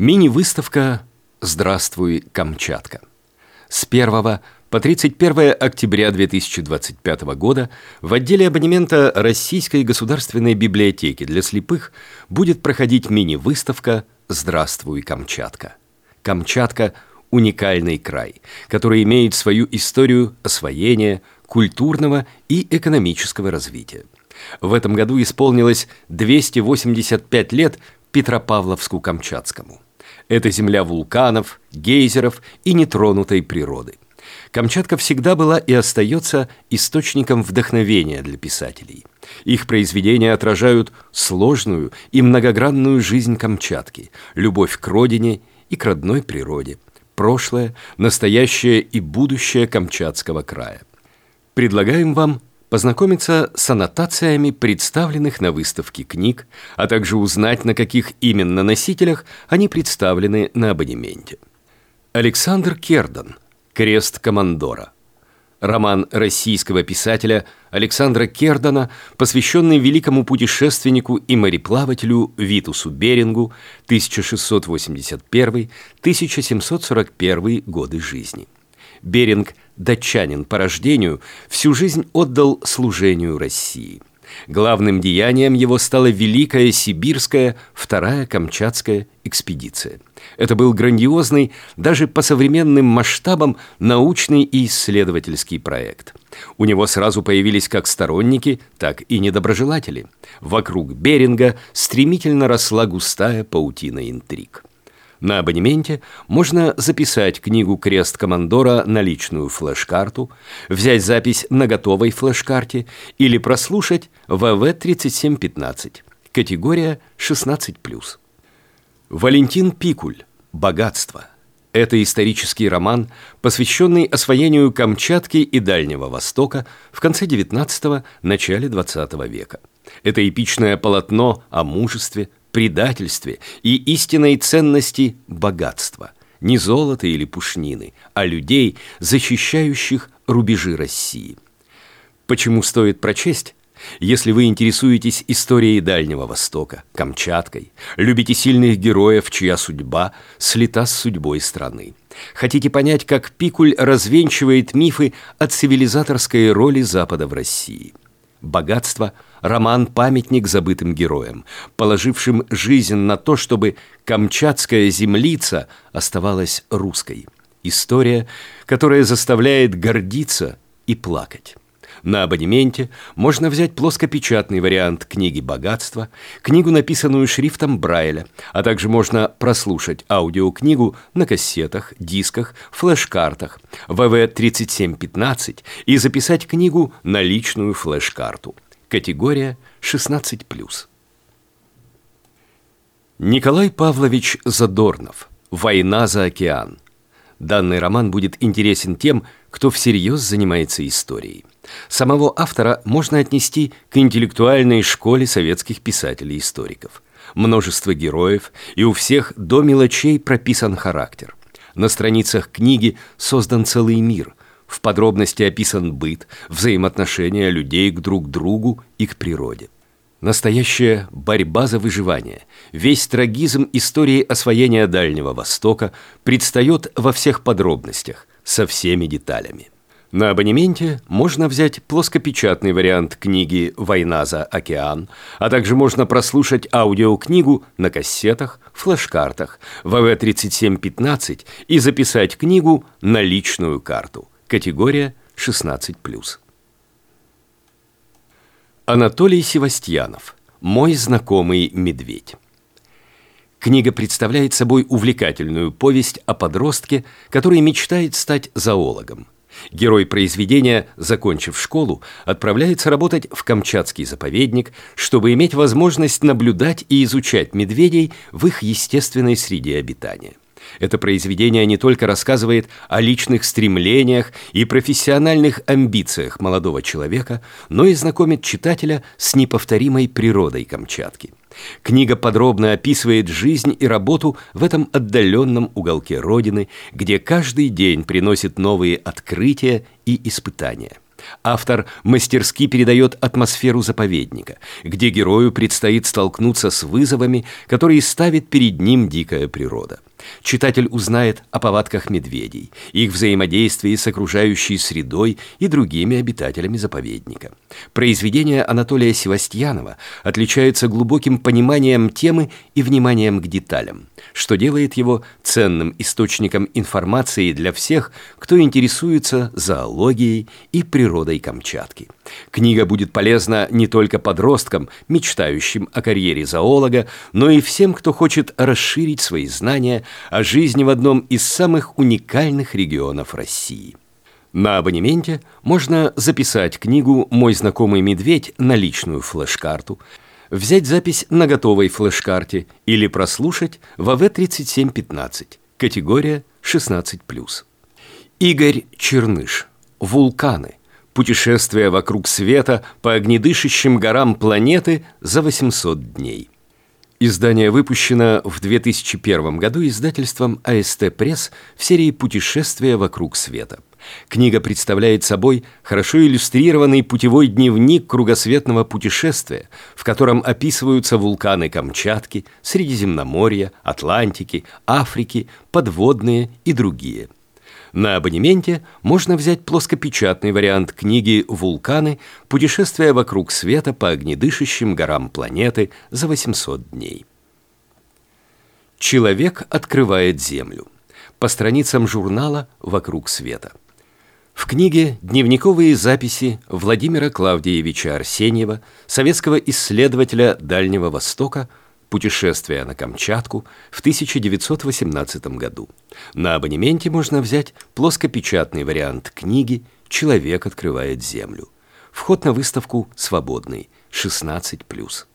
Мини-выставка «Здравствуй, Камчатка». С 1 по 31 октября 2025 года в отделе абонемента Российской государственной библиотеки для слепых будет проходить мини-выставка «Здравствуй, Камчатка». Камчатка – уникальный край, который имеет свою историю освоения, культурного и экономического развития. В этом году исполнилось 285 лет Петропавловску-Камчатскому. Это земля вулканов, гейзеров и нетронутой природы. Камчатка всегда была и остается источником вдохновения для писателей. Их произведения отражают сложную и многогранную жизнь Камчатки, любовь к родине и к родной природе, прошлое, настоящее и будущее Камчатского края. Предлагаем вам познакомиться с аннотациями представленных на выставке книг, а также узнать, на каких именно носителях они представлены на абонементе. Александр Кердан «Крест командора». Роман российского писателя Александра Кердана, посвященный великому путешественнику и мореплавателю Витусу Берингу 1681-1741 годы жизни. Беринг, датчанин по рождению, всю жизнь отдал служению России. Главным деянием его стала Великая Сибирская, Вторая Камчатская экспедиция. Это был грандиозный, даже по современным масштабам, научный и исследовательский проект. У него сразу появились как сторонники, так и недоброжелатели. Вокруг Беринга стремительно росла густая паутина интриг. На абонементе можно записать книгу «Крест командора» на личную флеш-карту, взять запись на готовой флеш-карте или прослушать ВВ-3715, категория 16+. Валентин Пикуль «Богатство». Это исторический роман, посвященный освоению Камчатки и Дальнего Востока в конце XIX – начале XX века. Это эпичное полотно о мужестве, предательстве и истинной ценности богатства. Не золота или пушнины, а людей, защищающих рубежи России. Почему стоит прочесть? Если вы интересуетесь историей Дальнего Востока, Камчаткой, любите сильных героев, чья судьба слита с судьбой страны. Хотите понять, как Пикуль развенчивает мифы о цивилизаторской роли Запада в России. «Богатство» – роман-памятник забытым героям, положившим жизнь на то, чтобы камчатская землица оставалась русской. История, которая заставляет гордиться и плакать. На абонементе можно взять плоскопечатный вариант книги «Богатство», книгу, написанную шрифтом Брайля, а также можно прослушать аудиокнигу на кассетах, дисках, флеш-картах, ВВ-3715 и записать книгу на личную флеш-карту. Категория 16+. Николай Павлович Задорнов «Война за океан». Данный роман будет интересен тем, кто всерьез занимается историей. Самого автора можно отнести к интеллектуальной школе советских писателей-историков. Множество героев, и у всех до мелочей прописан характер. На страницах книги создан целый мир. В подробности описан быт, взаимоотношения людей к друг другу и к природе. Настоящая борьба за выживание. Весь трагизм истории освоения Дальнего Востока предстает во всех подробностях, со всеми деталями. На абонементе можно взять плоскопечатный вариант книги «Война за океан», а также можно прослушать аудиокнигу на кассетах, флеш-картах, ВВ-3715 и записать книгу на личную карту. Категория 16+. Анатолий Севастьянов «Мой знакомый медведь». Книга представляет собой увлекательную повесть о подростке, который мечтает стать зоологом. Герой произведения, закончив школу, отправляется работать в Камчатский заповедник, чтобы иметь возможность наблюдать и изучать медведей в их естественной среде обитания. Это произведение не только рассказывает о личных стремлениях и профессиональных амбициях молодого человека, но и знакомит читателя с неповторимой природой Камчатки. Книга подробно описывает жизнь и работу в этом отдаленном уголке Родины, где каждый день приносит новые открытия и испытания. Автор мастерски передает атмосферу заповедника, где герою предстоит столкнуться с вызовами, которые ставит перед ним дикая природа. Читатель узнает о повадках медведей, их взаимодействии с окружающей средой и другими обитателями заповедника. Произведения Анатолия Севастьянова отличаются глубоким пониманием темы и вниманием к деталям, что делает его ценным источником информации для всех, кто интересуется зоологией и природой Камчатки. Книга будет полезна не только подросткам, мечтающим о карьере зоолога, но и всем, кто хочет расширить свои знания о жизни в одном из самых уникальных регионов России. На абонементе можно записать книгу «Мой знакомый медведь» на личную флеш-карту, взять запись на готовой флеш-карте или прослушать в АВ-3715, категория 16+. Игорь Черныш. «Вулканы. Путешествие вокруг света по огнедышащим горам планеты за 800 дней». Издание выпущено в 2001 году издательством АСТ Пресс в серии «Путешествия вокруг света». Книга представляет собой хорошо иллюстрированный путевой дневник кругосветного путешествия, в котором описываются вулканы Камчатки, Средиземноморья, Атлантики, Африки, подводные и другие. На абонементе можно взять плоскопечатный вариант книги «Вулканы. Путешествие вокруг света по огнедышащим горам планеты за 800 дней». Человек открывает Землю. По страницам журнала «Вокруг света». В книге дневниковые записи Владимира Клавдиевича Арсеньева, советского исследователя Дальнего Востока, «Путешествие на Камчатку» в 1918 году. На абонементе можно взять плоскопечатный вариант книги «Человек открывает Землю». Вход на выставку свободный, 16+.